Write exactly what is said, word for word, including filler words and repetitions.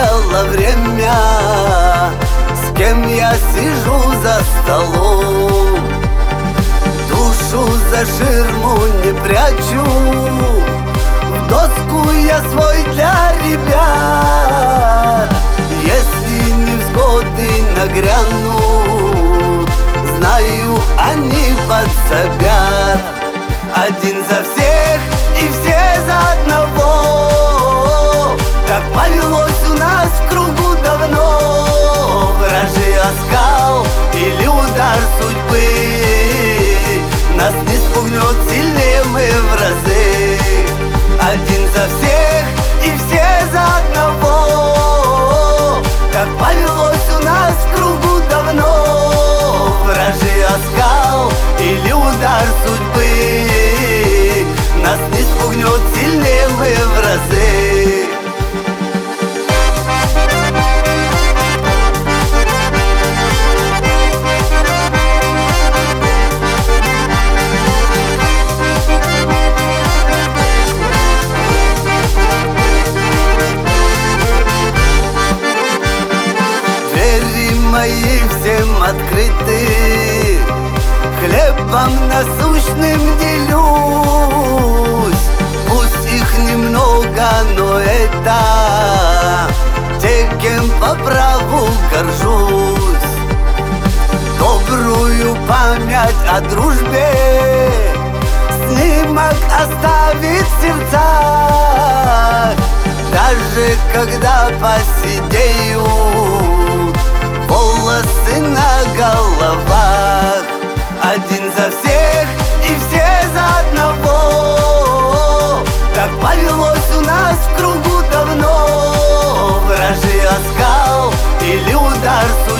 летело время, с кем я сижу за столом. Душу за ширму не прячу, в доску я свой для ребят. Если невзгоды нагрянут, знаю, они подсобят. Один за всех и все за одного, так повелось у нас в кругу давно. Вражий оскал или удар судьбы нас не спугнет, сильнее мы в разы. Один за всех и все за одного, так повелось у нас в кругу давно. Вражий оскал или удар судьбы нас не спугнет, сильнее мы в разы. Двери мои всем открыты, хлебом насущным делюсь. Пусть их немного, но это те, кем по праву горжусь. Добрую память о дружбе снимок оставит в сердцах. Даже когда поседеют волосы на головах. Один за всех и все за одного, так повелось у нас в кругу давно. Вражий оскал или удар судьбы